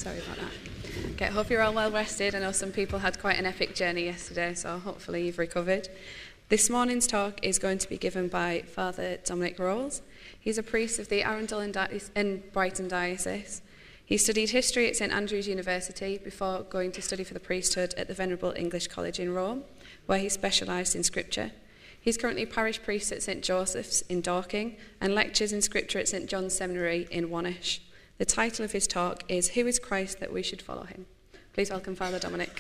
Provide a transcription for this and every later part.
Sorry about that. Okay, hope you're all well rested. I know some people had quite an epic journey yesterday, so hopefully you've recovered. This morning's talk is going to be given by Father Dominic Rolls. He's a priest of the Arundel and Brighton Diocese. He studied history at St Andrews University before going to study for the priesthood at the Venerable English College in Rome, where he specialised in scripture. He's currently parish priest at St Joseph's in Dorking and lectures in scripture at St John's Seminary in Wonersh. The title of his talk is Who is Christ that we should follow him? Please welcome Father Dominic.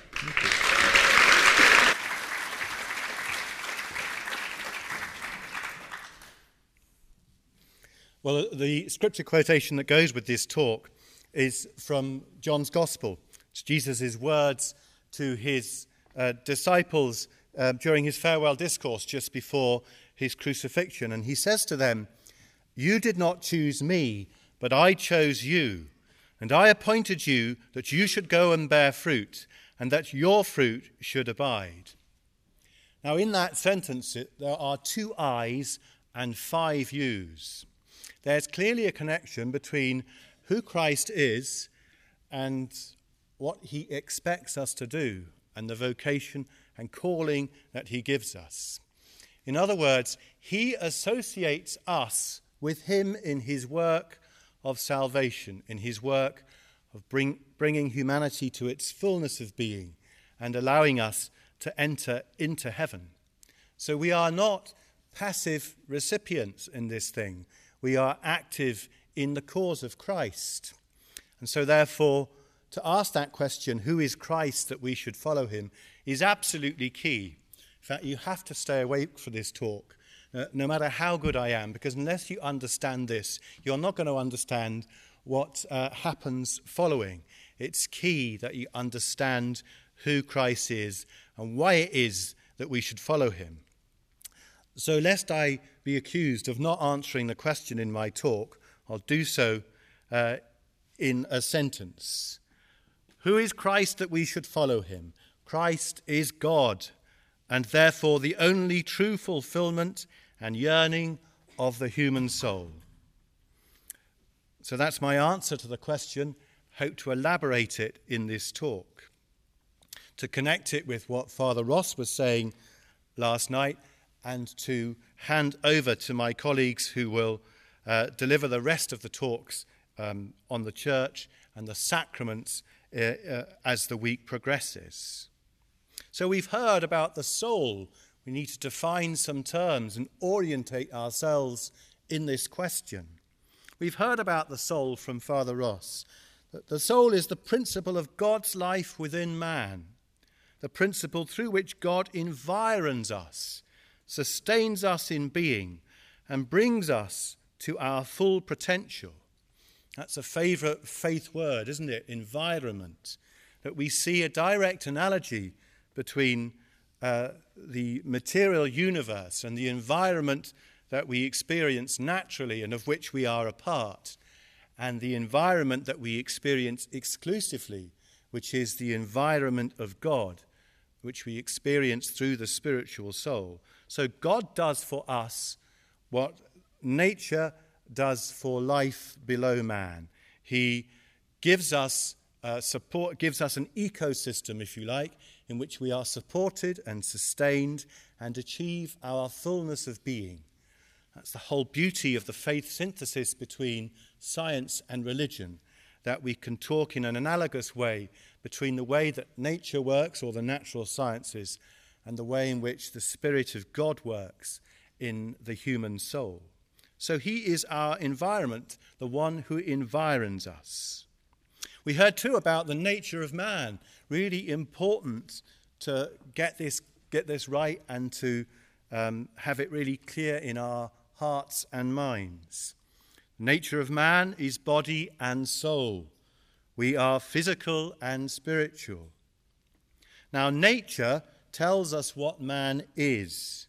Well, the scripture quotation that goes with this talk is from John's Gospel. It's Jesus' words to his disciples during his farewell discourse just before his crucifixion. And he says to them, "You did not choose me, but I chose you, and I appointed you that you should go and bear fruit, and that your fruit should abide." Now, in that sentence, there are 2 I's and 5 U's. There's clearly a connection between who Christ is and what he expects us to do, and the vocation and calling that he gives us. In other words, he associates us with him in his work of salvation, in his work of bringing humanity to its fullness of being and allowing us to enter into heaven. So we are not passive recipients in this thing. We are active in the cause of Christ. And so therefore, to ask that question, who is Christ that we should follow him, is absolutely key. In fact, you have to stay awake for this talk, no matter how good I am, because unless you understand this, you're not going to understand what happens following. It's key that you understand who Christ is and why it is that we should follow him. So lest I be accused of not answering the question in my talk, I'll do so in a sentence. Who is Christ that we should follow him? Christ is God, and therefore the only true fulfillment and yearning of the human soul. So that's my answer to the question. Hope to elaborate it in this talk. To connect it with what Father Ross was saying last night, and to hand over to my colleagues who will deliver the rest of the talks on the church and the sacraments as the week progresses. So we've heard about the soul. We need to define some terms and orientate ourselves in this question. We've heard about the soul from Father Ross. That the soul is the principle of God's life within man, the principle through which God environs us, sustains us in being, and brings us to our full potential. That's a favourite faith word, isn't it? Environment. That we see a direct analogy between the material universe and the environment that we experience naturally and of which we are a part, and the environment that we experience exclusively, which is the environment of God, which we experience through the spiritual soul. So God does for us what nature does for life below man. He gives us support, gives us an ecosystem, if you like, in which we are supported and sustained and achieve our fullness of being. That's the whole beauty of the faith synthesis between science and religion, that we can talk in an analogous way between the way that nature works, or the natural sciences, and the way in which the Spirit of God works in the human soul. So he is our environment, the one who environs us. We heard too about the nature of man, really important to get this right and to have it really clear in our hearts and minds. The nature of man is body and soul. We are physical and spiritual. Now, nature tells us what man is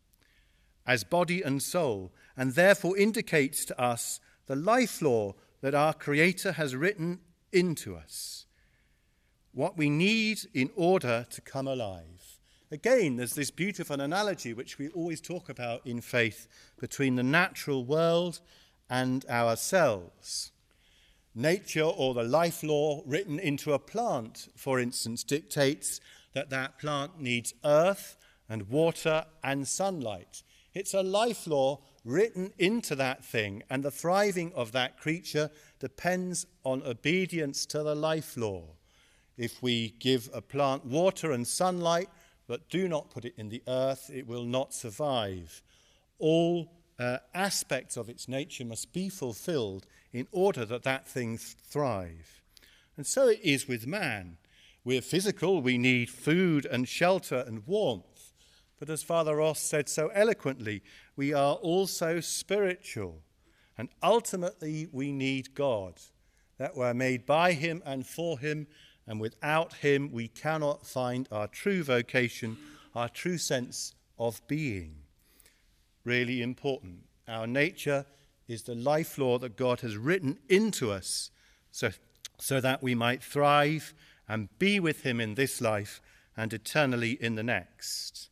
as body and soul, and therefore indicates to us the life law that our Creator has written into us, what we need in order to come alive. Again, there's this beautiful analogy which we always talk about in faith between the natural world and ourselves. Nature or the life law written into a plant, for instance, dictates that that plant needs earth and water and sunlight. It's a life law written into that thing, and the thriving of that creature depends on obedience to the life law. If we give a plant water and sunlight, but do not put it in the earth, it will not survive. All aspects of its nature must be fulfilled in order that that thing thrive. And so it is with man. We're physical, we need food and shelter and warmth. But as Father Ross said so eloquently, we are also spiritual. And ultimately we need God, that we're made by him and for him, and without him we cannot find our true vocation, our true sense of being. Really important. Our nature is the life law that God has written into us so that we might thrive and be with him in this life and eternally in the next.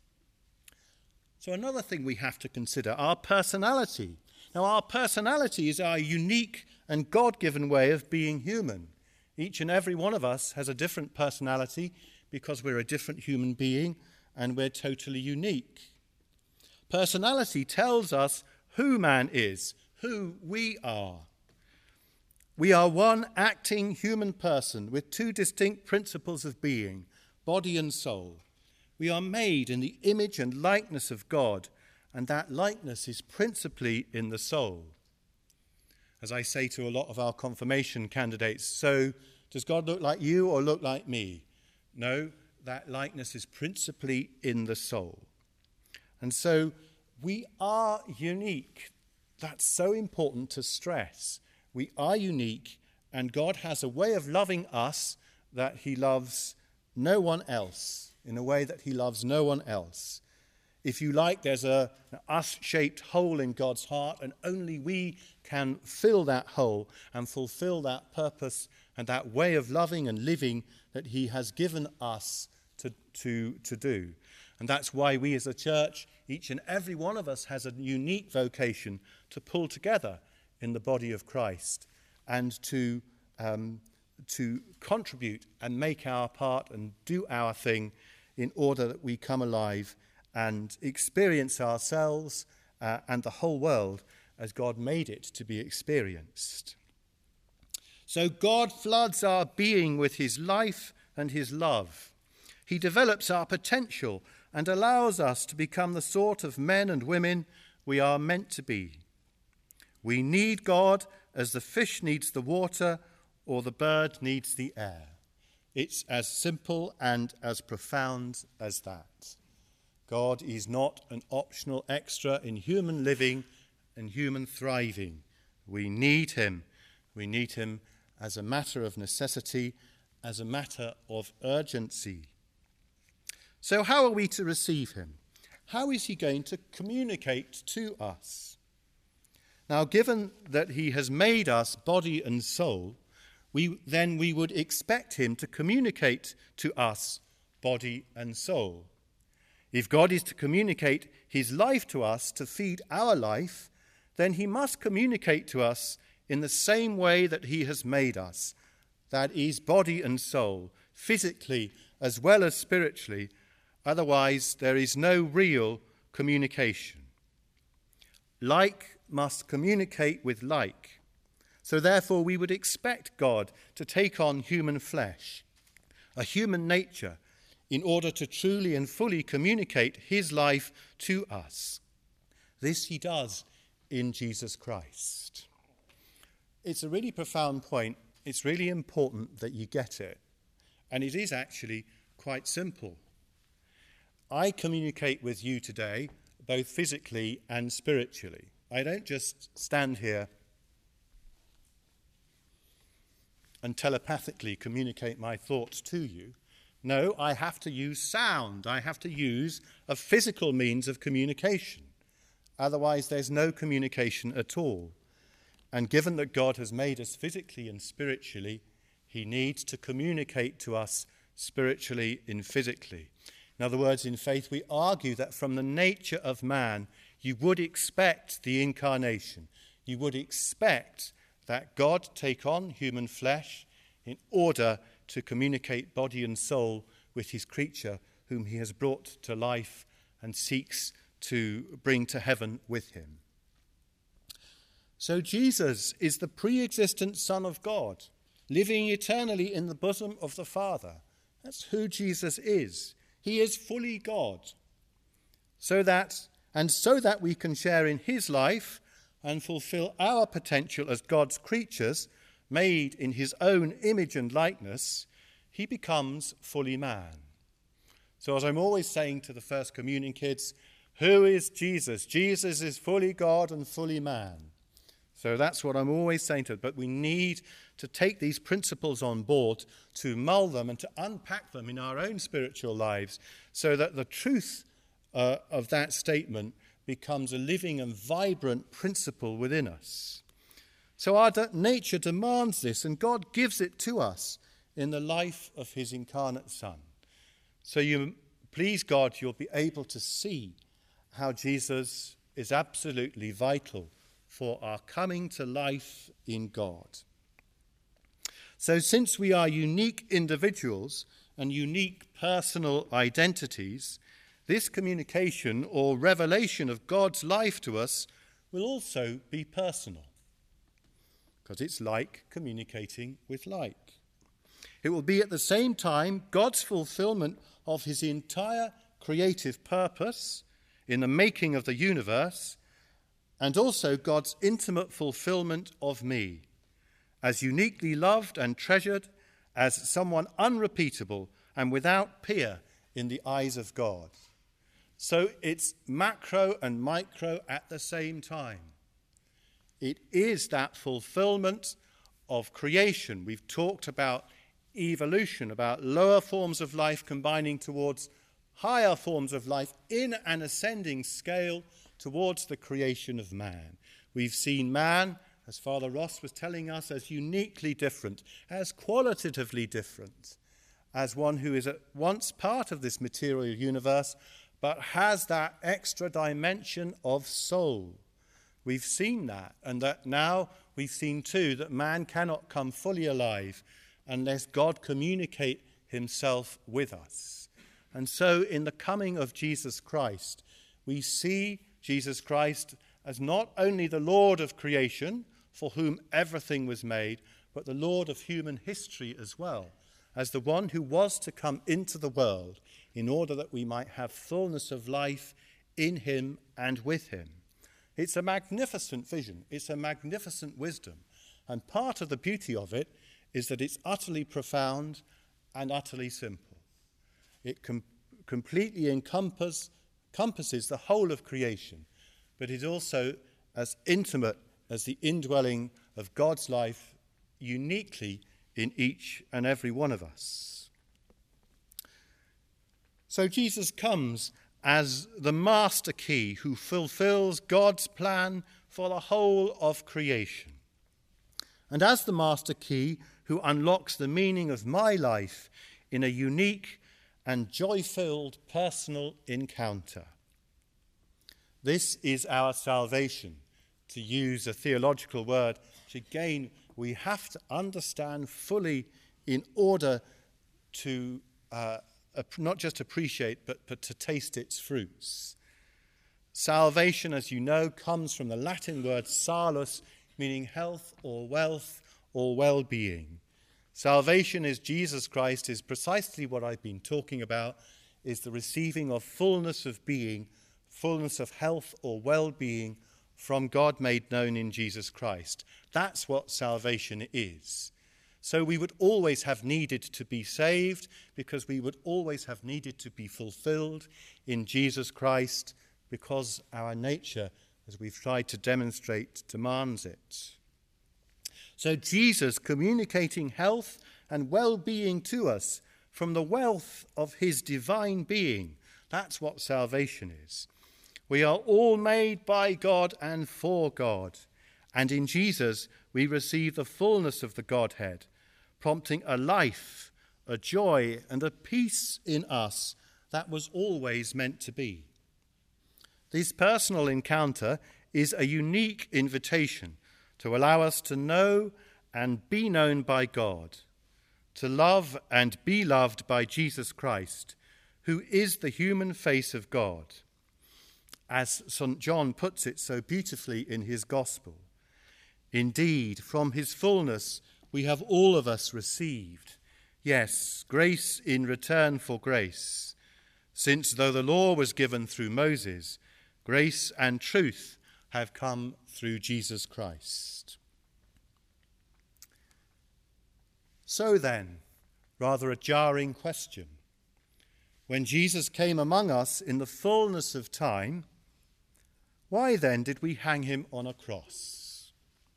So another thing we have to consider, our personality. Now, our personality is our unique and God-given way of being human. Each and every one of us has a different personality because we're a different human being and we're totally unique. Personality tells us who man is, who we are. We are one acting human person with two distinct principles of being, body and soul. We are made in the image and likeness of God, and that likeness is principally in the soul. As I say to a lot of our confirmation candidates, so does God look like you or look like me? No, that likeness is principally in the soul. And so we are unique. That's so important to stress. We are unique, and God has a way of loving us that he loves no one else, in a way that he loves no one else. If you like, there's an us-shaped hole in God's heart, and only we can fill that hole and fulfill that purpose and that way of loving and living that he has given us to do. And that's why we as a church, each and every one of us has a unique vocation to pull together in the body of Christ and to contribute and make our part and do our thing in order that we come alive and experience ourselves and the whole world as God made it to be experienced. So God floods our being with his life and his love. He develops our potential and allows us to become the sort of men and women we are meant to be. We need God as the fish needs the water or the bird needs the air. It's as simple and as profound as that. God is not an optional extra in human living and human thriving. We need him. We need him as a matter of necessity, as a matter of urgency. So how are we to receive him? How is he going to communicate to us? Now, given that he has made us body and soul, we would expect him to communicate to us body and soul. If God is to communicate his life to us to feed our life, then he must communicate to us in the same way that he has made us, that is, body and soul, physically as well as spiritually. Otherwise, there is no real communication. Like must communicate with like. So therefore, we would expect God to take on human flesh, a human nature, in order to truly and fully communicate his life to us. This he does in Jesus Christ. It's a really profound point. It's really important that you get it. And it is actually quite simple. I communicate with you today, both physically and spiritually. I don't just stand here and telepathically communicate my thoughts to you. No, I have to use sound. I have to use a physical means of communication. Otherwise, there's no communication at all. And given that God has made us physically and spiritually, he needs to communicate to us spiritually and physically. In other words, in faith, we argue that from the nature of man, you would expect the incarnation. You would expect that God take on human flesh in order to communicate body and soul with his creature, whom he has brought to life and seeks to bring to heaven with him. So Jesus is the pre-existent Son of God, living eternally in the bosom of the Father. That's who Jesus is. He is fully God. So that we can share in his life and fulfill our potential as God's creatures, made in his own image and likeness, he becomes fully man. So as I'm always saying to the First Communion kids, who is Jesus? Jesus is fully God and fully man. So that's what I'm always saying to them. But we need to take these principles on board, to mull them and to unpack them in our own spiritual lives, so that the truth of that statement becomes a living and vibrant principle within us. So our nature demands this, and God gives it to us in the life of his incarnate Son. So please God, you'll be able to see how Jesus is absolutely vital for our coming to life in God. So since we are unique individuals and unique personal identities, this communication or revelation of God's life to us will also be personal, because it's like communicating with like. It will be at the same time God's fulfillment of his entire creative purpose in the making of the universe, and also God's intimate fulfillment of me, as uniquely loved and treasured, as someone unrepeatable and without peer in the eyes of God. So it's macro and micro at the same time. It is that fulfillment of creation. We've talked about evolution, about lower forms of life combining towards higher forms of life in an ascending scale towards the creation of man. We've seen man, as Father Ross was telling us, as uniquely different, as qualitatively different, as one who is at once part of this material universe, but has that extra dimension of soul. We've seen that, and that now we've seen too that man cannot come fully alive unless God communicate himself with us. And so in the coming of Jesus Christ, we see Jesus Christ as not only the Lord of creation, for whom everything was made, but the Lord of human history as well, as the one who was to come into the world in order that we might have fullness of life in him and with him. It's a magnificent vision. It's a magnificent wisdom. And part of the beauty of it is that it's utterly profound and utterly simple. It completely encompasses the whole of creation, but is also as intimate as the indwelling of God's life uniquely in each and every one of us. So Jesus comes as the master key who fulfills God's plan for the whole of creation, and as the master key who unlocks the meaning of my life in a unique and joy-filled personal encounter. This is our salvation, to use a theological word, which again we have to understand fully in order to not just appreciate, but to taste its fruits. Salvation, as you know, comes from the Latin word salus, meaning health or wealth or well-being. Salvation is Jesus Christ, is precisely what I've been talking about, is the receiving of fullness of being, fullness of health or well-being from God made known in Jesus Christ. That's what salvation is. So we would always have needed to be saved because we would always have needed to be fulfilled in Jesus Christ because our nature, as we've tried to demonstrate, demands it. So Jesus communicating health and well-being to us from the wealth of his divine being, that's what salvation is. We are all made by God and for God, and in Jesus we receive the fullness of the Godhead, prompting a life, a joy, and a peace in us that was always meant to be. This personal encounter is a unique invitation to allow us to know and be known by God, to love and be loved by Jesus Christ, who is the human face of God. As St. John puts it so beautifully in his Gospel, indeed, from his fullness we have all of us received, yes, grace in return for grace, since though the law was given through Moses, grace and truth have come through Jesus Christ. So then, rather a jarring question. When Jesus came among us in the fullness of time, why then did we hang him on a cross?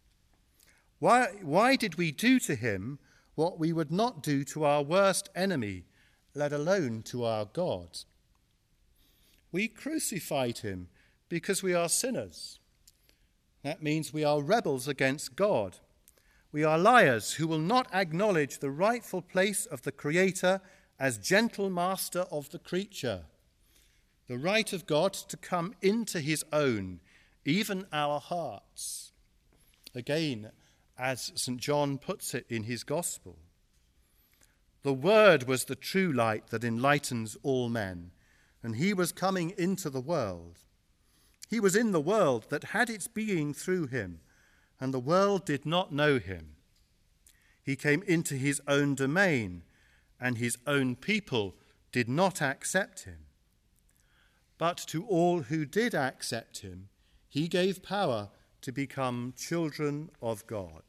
Why did we do to him what we would not do to our worst enemy, let alone to our God? We crucified him because we are sinners. That means we are rebels against God. We are liars who will not acknowledge the rightful place of the Creator as gentle master of the creature, the right of God to come into his own, even our hearts. Again, as St. John puts it in his Gospel, the Word was the true light that enlightens all men, and he was coming into the world. He was in the world that had its being through him, and the world did not know him. He came into his own domain, and his own people did not accept him. But to all who did accept him, he gave power to become children of God.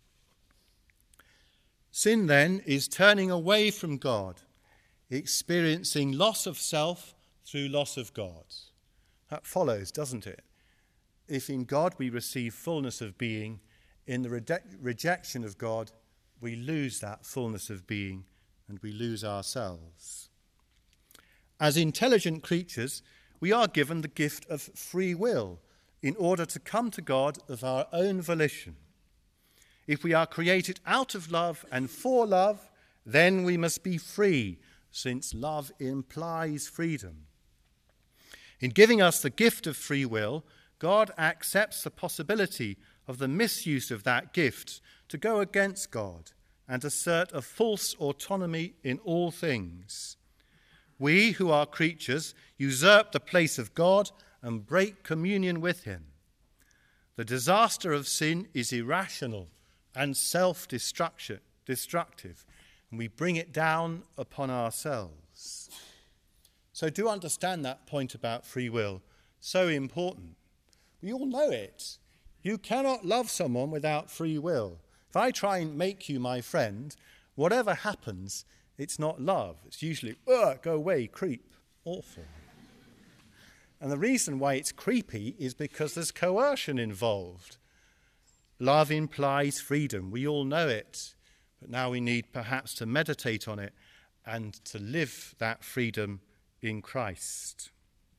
Sin, then, is turning away from God, experiencing loss of self through loss of God. That follows, doesn't it? If in God we receive fullness of being, in the rejection of God, we lose that fullness of being and we lose ourselves. As intelligent creatures, we are given the gift of free will in order to come to God of our own volition. If we are created out of love and for love, then we must be free, since love implies freedom. In giving us the gift of free will, God accepts the possibility of the misuse of that gift to go against God and assert a false autonomy in all things. We, who are creatures, usurp the place of God and break communion with him. The disaster of sin is irrational and self-destructive, and we bring it down upon ourselves. So do understand that point about free will, so important. We all know it. You cannot love someone without free will. If I try and make you my friend, whatever happens, it's not love. It's usually, go away, creep, awful. And the reason why it's creepy is because there's coercion involved. Love implies freedom. We all know it. But now we need perhaps to meditate on it and to live that freedom in Christ.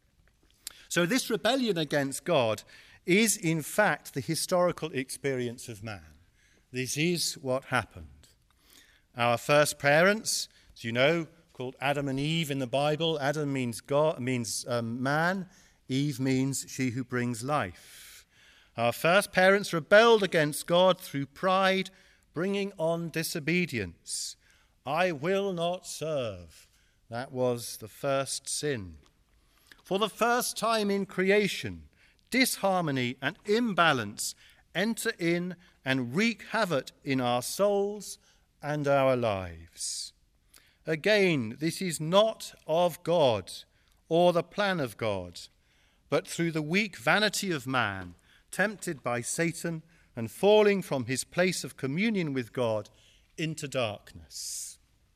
So this rebellion against God is in fact the historical experience of man. This is what happened. Our first parents, as you know, called Adam and Eve in the Bible. Adam means God, man. Eve means she who brings life. Our first parents rebelled against God through pride, bringing on disobedience. I will not serve. That was the first sin. For the first time in creation, disharmony and imbalance enter in and wreak havoc in our souls and our lives. Again, this is not of God or the plan of God, but through the weak vanity of man, tempted by Satan and falling from his place of communion with God into darkness.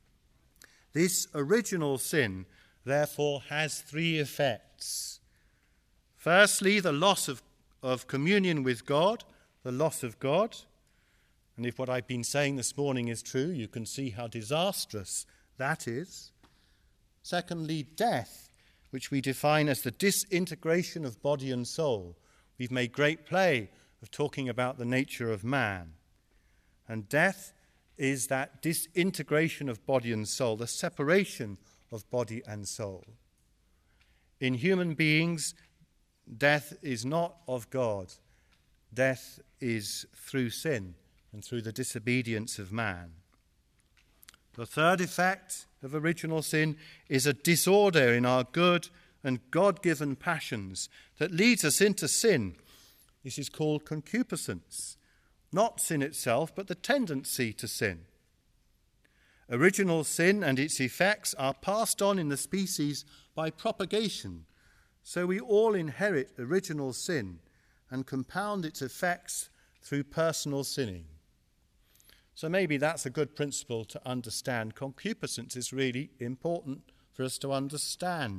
This original sin, therefore, has three effects. Firstly, the loss of communion with God, the loss of God. And if what I've been saying this morning is true, you can see how disastrous that is. Secondly, death, which we define as the disintegration of body and soul. We've made great play of talking about the nature of man. And death is that disintegration of body and soul, the separation of body and soul. In human beings, death is not of God. death is through sin and through the disobedience of man. The third effect of original sin is a disorder in our good and God-given passions that leads us into sin. This is called concupiscence. Not sin itself, but the tendency to sin. Original sin and its effects are passed on in the species by propagation, so we all inherit original sin and compound its effects through personal sinning. So maybe that's a good principle to understand. Concupiscence is really important for us to understand.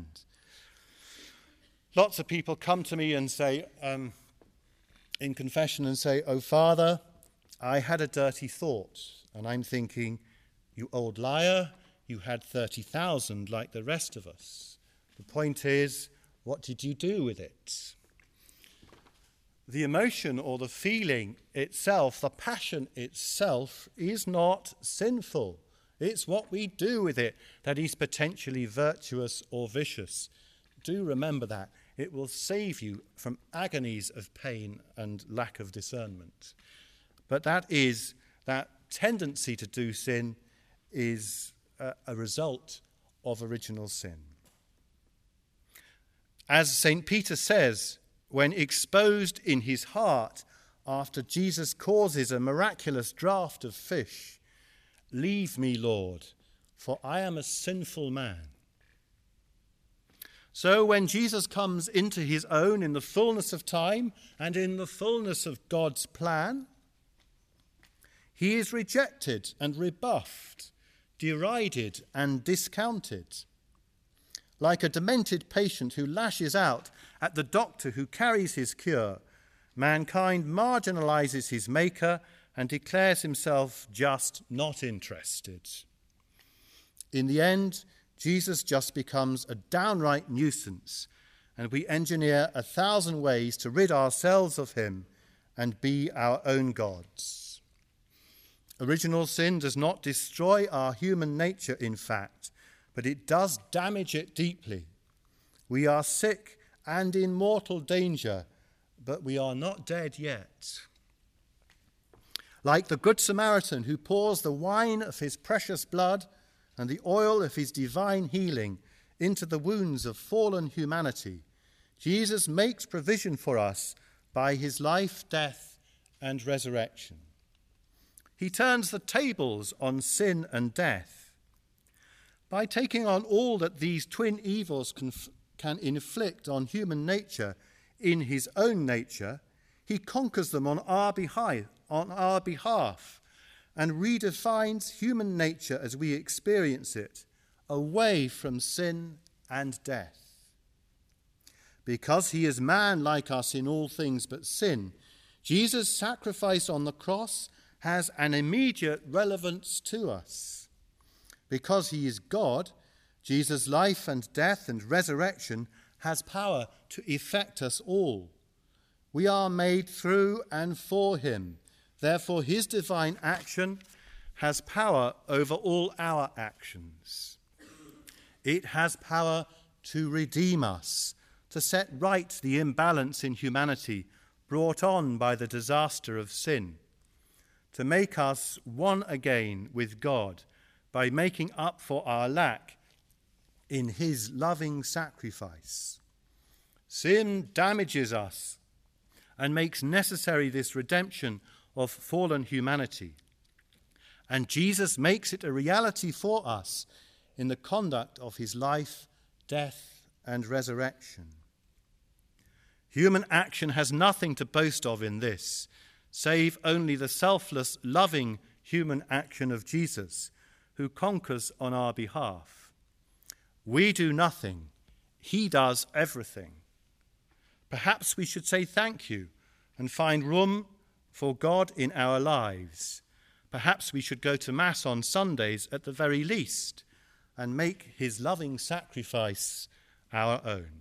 Lots of people come to me and say, in confession, and say, "Oh, Father, I had a dirty thought." And I'm thinking, "You old liar, you had 30,000 like the rest of us." The point is, what did you do with it? The emotion or the feeling itself, the passion itself, is not sinful. It's what we do with it that is potentially virtuous or vicious. Do remember that. It will save you from agonies of pain and lack of discernment. But that tendency to do sin is a result of original sin. As St. Peter says, when exposed in his heart after Jesus causes a miraculous draught of fish, "Leave me, Lord, for I am a sinful man." So when Jesus comes into his own in the fullness of time and in the fullness of God's plan, he is rejected and rebuffed, derided and discounted. Like a demented patient who lashes out at the doctor who carries his cure, mankind marginalizes his maker and declares himself just not interested. In the end, Jesus just becomes a downright nuisance, and we engineer 1,000 ways to rid ourselves of him and be our own gods. Original sin does not destroy our human nature, in fact, but it does damage it deeply. We are sick and in mortal danger, but we are not dead yet. Like the Good Samaritan who pours the wine of his precious blood and the oil of his divine healing into the wounds of fallen humanity, Jesus makes provision for us by his life, death, and resurrection. He turns the tables on sin and death. By taking on all that these twin evils can inflict on human nature in his own nature, he conquers them on our behalf and redefines human nature as we experience it, away from sin and death. Because he is man like us in all things but sin, Jesus' sacrifice on the cross has an immediate relevance to us. Because he is God, Jesus' life and death and resurrection has power to effect us all. We are made through and for him. Therefore, his divine action has power over all our actions. It has power to redeem us, to set right the imbalance in humanity brought on by the disaster of sin, to make us one again with God by making up for our lack in his loving sacrifice. Sin damages us and makes necessary this redemption of fallen humanity. And Jesus makes it a reality for us in the conduct of his life, death, and resurrection. Human action has nothing to boast of in this, save only the selfless, loving human action of Jesus, who conquers on our behalf. We do nothing. He does everything. Perhaps we should say thank you and find room for God in our lives. Perhaps we should go to Mass on Sundays at the very least and make his loving sacrifice our own.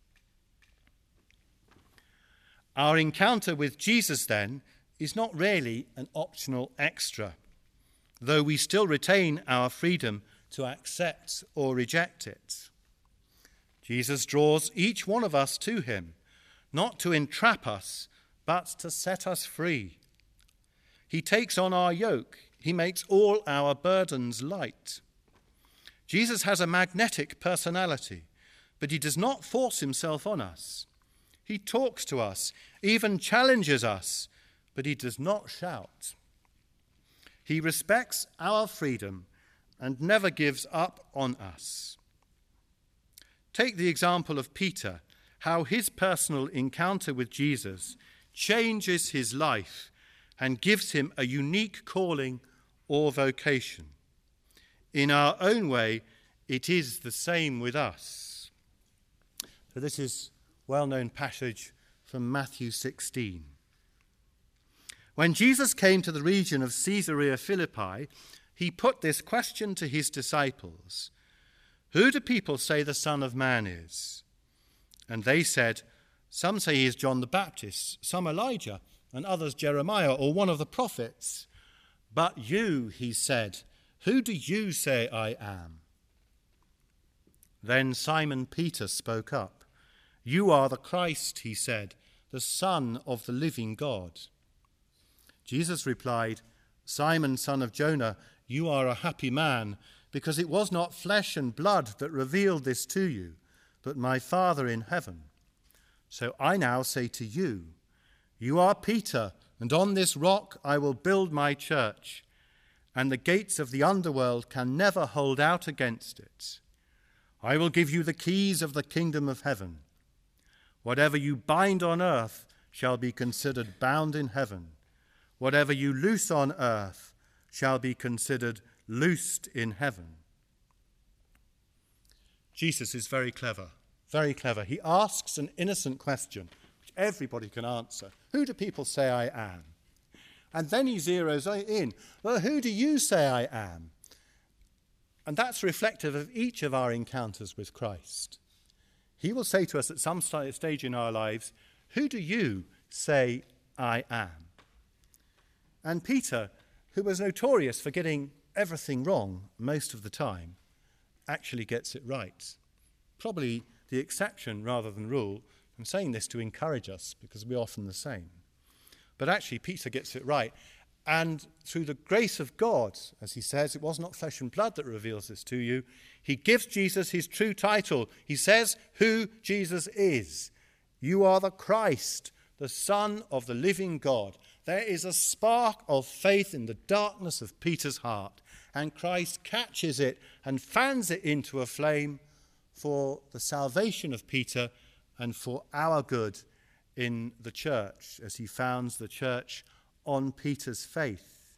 Our encounter with Jesus, then, is not really an optional extra, though we still retain our freedom to accept or reject it. Jesus draws each one of us to him, not to entrap us, but to set us free. He takes on our yoke. He makes all our burdens light. Jesus has a magnetic personality, but he does not force himself on us. He talks to us, even challenges us, but he does not shout. He respects our freedom and never gives up on us. Take the example of Peter, how his personal encounter with Jesus changes his life and gives him a unique calling or vocation. In our own way, it is the same with us. So this is a well-known passage from Matthew 16. When Jesus came to the region of Caesarea Philippi, he put this question to his disciples: "Who do people say the Son of Man is?" And they said, "Some say he is John the Baptist, some Elijah, and others Jeremiah or one of the prophets. But you," he said, "who do you say I am?" Then Simon Peter spoke up. "You are the Christ," he said, "the Son of the living God." Jesus replied, "Simon, son of Jonah, you are a happy man, because it was not flesh and blood that revealed this to you, but my Father in heaven. So I now say to you, you are Peter, and on this rock I will build my church, and the gates of the underworld can never hold out against it. I will give you the keys of the kingdom of heaven. Whatever you bind on earth shall be considered bound in heaven. Whatever you loose on earth shall be considered loosed in heaven." Jesus is very clever, very clever. He asks an innocent question, which everybody can answer. Who do people say I am? And then he zeroes in. Well, who do you say I am? And that's reflective of each of our encounters with Christ. He will say to us at some stage in our lives, who do you say I am? And Peter, who was notorious for getting everything wrong most of the time, actually gets it right. Probably the exception rather than rule. I'm saying this to encourage us because we're often the same. But actually Peter gets it right. And through the grace of God, as he says, it was not flesh and blood that reveals this to you. He gives Jesus his true title. He says who Jesus is. You are the Christ, the Son of the living God. There is a spark of faith in the darkness of Peter's heart, and Christ catches it and fans it into a flame for the salvation of Peter and for our good in the church, as he founds the church on Peter's faith.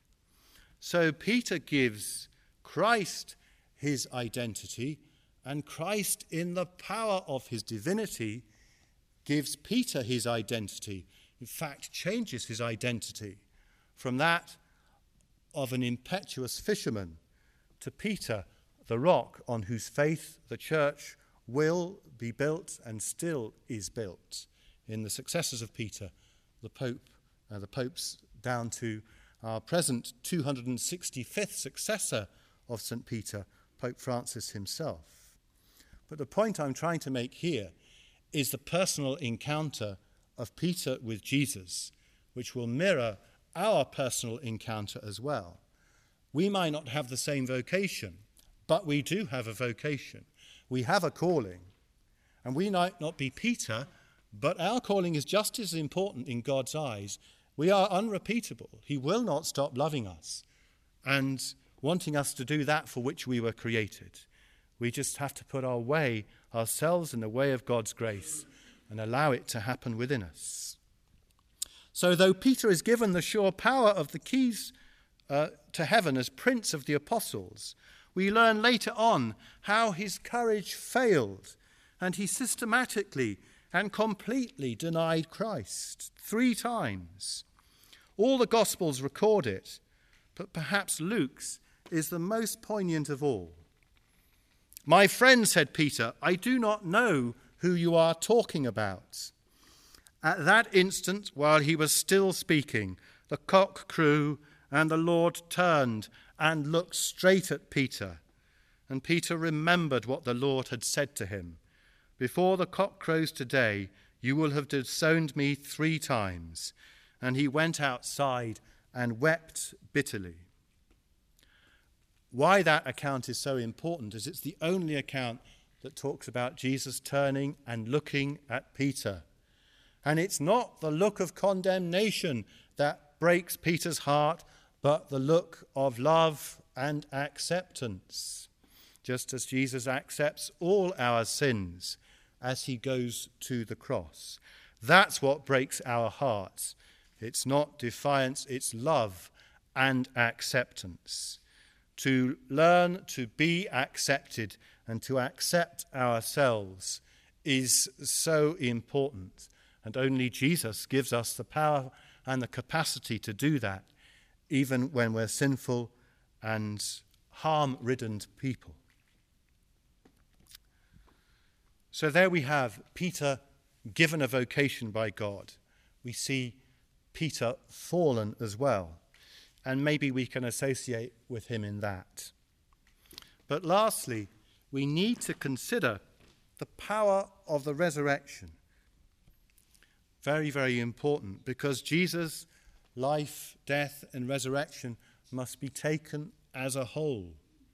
So Peter gives Christ his identity, and Christ, in the power of his divinity, gives Peter his identity. In fact, changes his identity from that of an impetuous fisherman to Peter, the rock on whose faith the church will be built and still is built. In the successors of Peter, the popes down to our present 265th successor of St. Peter, Pope Francis himself. But the point I'm trying to make here is the personal encounter of Peter with Jesus, which will mirror our personal encounter as well. We might not have the same vocation, but we do have a vocation. We have a calling, and we might not be Peter, but our calling is just as important in God's eyes. We are unrepeatable. He will not stop loving us and wanting us to do that for which we were created. We just have to put ourselves in the way of God's grace and allow it to happen within us. So though Peter is given the sure power of the keys to heaven as prince of the apostles, we learn later on how his courage failed, and he systematically and completely denied Christ 3 times. All the Gospels record it, but perhaps Luke's is the most poignant of all. "My friend," said Peter, "I do not know who you are talking about." At that instant, while he was still speaking, the cock crew, and the Lord turned and looked straight at Peter. And Peter remembered what the Lord had said to him. "Before the cock crows today, you will have disowned me 3 times. And he went outside and wept bitterly. Why that account is so important is it's the only account that talks about Jesus turning and looking at Peter. And it's not the look of condemnation that breaks Peter's heart, but the look of love and acceptance, just as Jesus accepts all our sins as he goes to the cross. That's what breaks our hearts. It's not defiance, it's love and acceptance. To learn to be accepted and to accept ourselves is so important. And only Jesus gives us the power and the capacity to do that, even when we're sinful and harm-ridden people. So there we have Peter given a vocation by God. We see Peter fallen as well, and maybe we can associate with him in that. But lastly, we need to consider the power of the resurrection. Very, very important, because Jesus' life, death, and resurrection must be taken as a whole.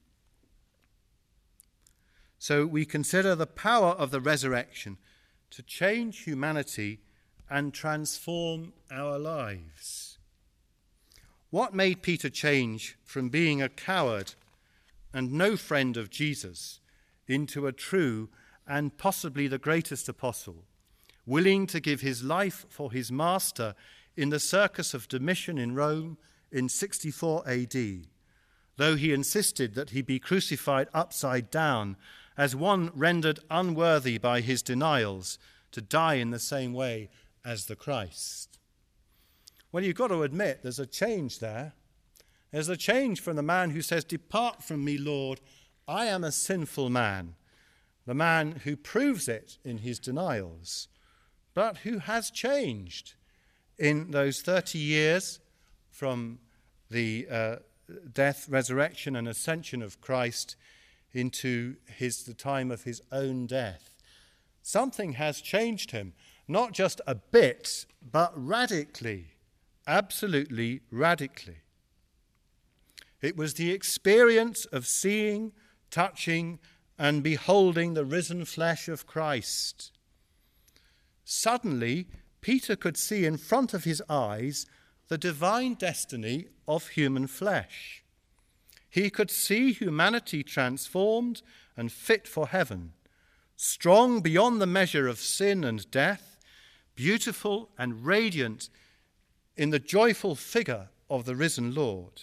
So we consider the power of the resurrection to change humanity and transform our lives. What made Peter change from being a coward and no friend of Jesus into a true and possibly the greatest apostle, willing to give his life for his master in the Circus of Domitian in Rome in 64 AD, though he insisted that he be crucified upside down as one rendered unworthy by his denials to die in the same way as the Christ? Well, you've got to admit there's a change there. There's a change from the man who says, "Depart from me, Lord, I am a sinful man," the man who proves it in his denials, but who has changed in those 30 years from the death, resurrection, and ascension of Christ into the time of his own death. Something has changed him, not just a bit, but radically, absolutely radically. It was the experience of seeing, touching, and beholding the risen flesh of Christ. Suddenly, Peter could see in front of his eyes the divine destiny of human flesh. He could see humanity transformed and fit for heaven, strong beyond the measure of sin and death, beautiful and radiant in the joyful figure of the risen Lord.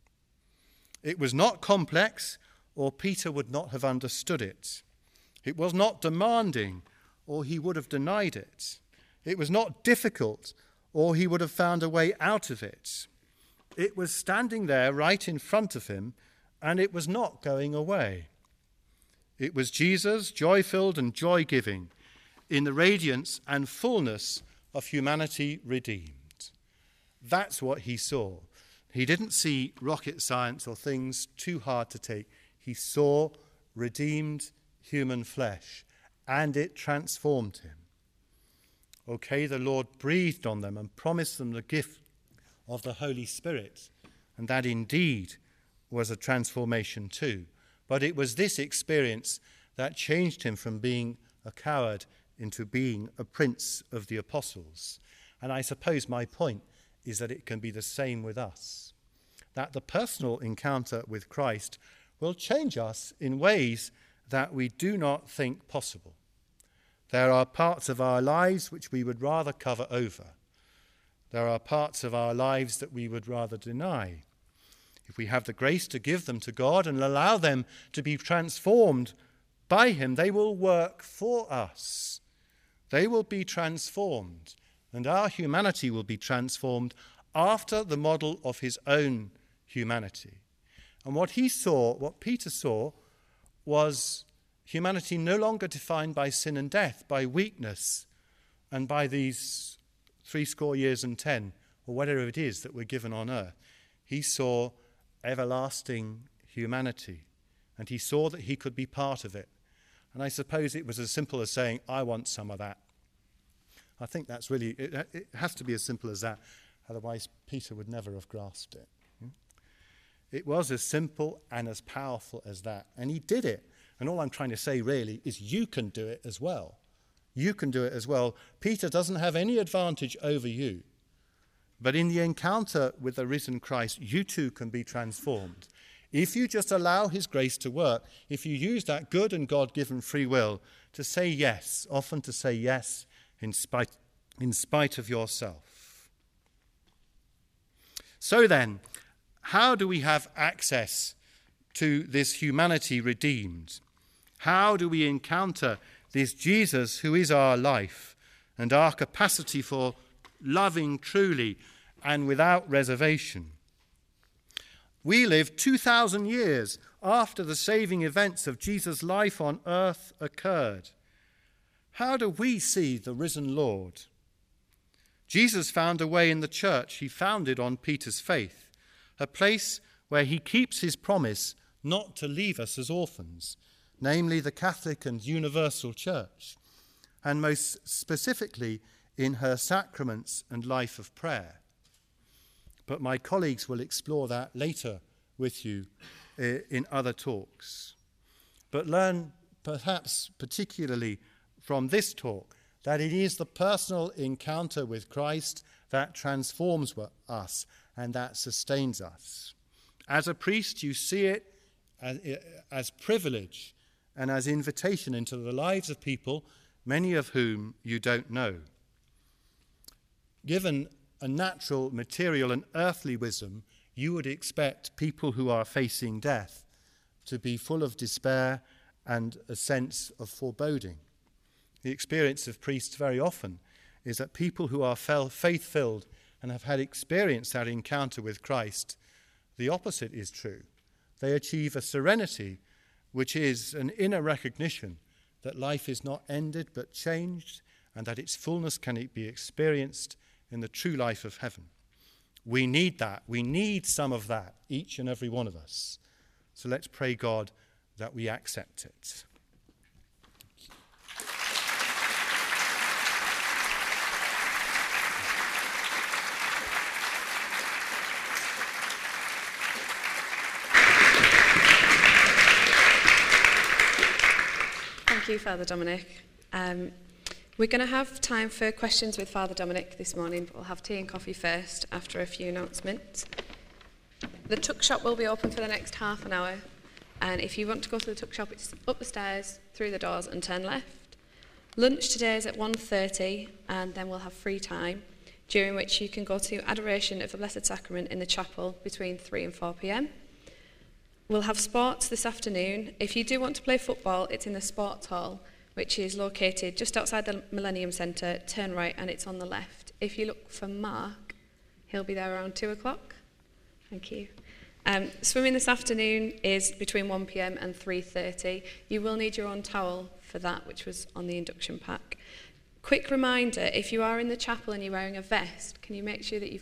It was not complex, or Peter would not have understood it. It was not demanding, or he would have denied it. It was not difficult, or he would have found a way out of it. It was standing there right in front of him, and it was not going away. It was Jesus, joy-filled and joy-giving, in the radiance and fullness of humanity redeemed. That's what he saw. He didn't see rocket science or things too hard to take. He saw redeemed human flesh, and it transformed him. Okay, the Lord breathed on them and promised them the gift of the Holy Spirit, and that indeed was a transformation too. But it was this experience that changed him from being a coward into being a prince of the apostles. And I suppose my point is that it can be the same with us, that the personal encounter with Christ will change us in ways that we do not think possible. There are parts of our lives which we would rather cover over. There are parts of our lives that we would rather deny. If we have the grace to give them to God and allow them to be transformed by him, they will work for us. They will be transformed, and our humanity will be transformed after the model of his own humanity. And what Peter saw, was humanity no longer defined by sin and death, by weakness, and by these 70 years and 10, or whatever it is that we're given on earth. He saw everlasting humanity, and he saw that he could be part of it. And I suppose it was as simple as saying, I want some of that. I think that's really, it has to be as simple as that. Otherwise, Peter would never have grasped it. It was as simple and as powerful as that. And he did it. And all I'm trying to say really is you can do it as well. You can do it as well. Peter doesn't have any advantage over you. But in the encounter with the risen Christ, you too can be transformed. If you just allow his grace to work, if you use that good and God-given free will to say yes, often to say yes in spite of yourself. So then, how do we have access to this humanity redeemed? How do we encounter this Jesus who is our life and our capacity for loving truly and without reservation? We live 2,000 years after the saving events of Jesus' life on earth occurred. How do we see the risen Lord? Jesus found a way in the church he founded on Peter's faith, a place where he keeps his promise not to leave us as orphans, namely the Catholic and Universal Church, and most specifically in her sacraments and life of prayer. But my colleagues will explore that later with you in other talks. But learn perhaps particularly from this talk that it is the personal encounter with Christ that transforms us and that sustains us. As a priest, you see it as privilege and as invitation into the lives of people, many of whom you don't know. Given a natural, material and earthly wisdom, you would expect people who are facing death to be full of despair and a sense of foreboding. The experience of priests very often is that people who are faith-filled and have had experienced that encounter with Christ, the opposite is true. They achieve a serenity which is an inner recognition that life is not ended but changed, and that its fullness can be experienced in the true life of heaven. We need that. We need some of that, each and every one of us. So let's pray God that we accept it. Thank you, Father Dominic. We're going to have time for questions with Father Dominic this morning, but we'll have tea and coffee first after a few announcements. The tuck shop will be open for the next half an hour, and if you want to go to the tuck shop, it's up the stairs, through the doors and turn left. Lunch today is at 1:30, and then we'll have free time, during which you can go to Adoration of the Blessed Sacrament in the chapel between 3 and 4 p.m. We'll have sports this afternoon. If you do want to play football, it's in the sports hall, which is located just outside the Millennium Centre. Turn right and it's on the left. If you look for Mark, he'll be there around 2 o'clock. Thank you. Swimming this afternoon is between 1 p.m. and 3:30. You will need your own towel for that, which was on the induction pack. Quick reminder, if you are in the chapel and you're wearing a vest, can you make sure that you've